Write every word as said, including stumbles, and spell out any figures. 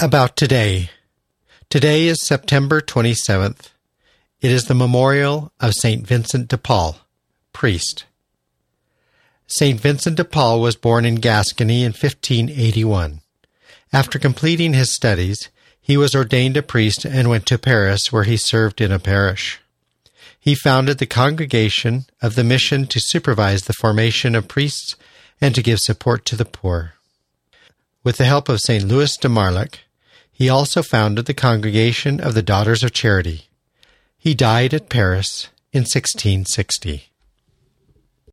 About today. Today is September twenty-seventh. It is the memorial of Saint Vincent de Paul, priest. Saint Vincent de Paul was born in Gascony in fifteen eighty-one. After completing his studies, he was ordained a priest and went to Paris, where he served in a parish. He founded the Congregation of the Mission to supervise the formation of priests and to give support to the poor. With the help of Saint Louis de Marlac, he also founded the Congregation of the Daughters of Charity. He died at Paris in sixteen sixty.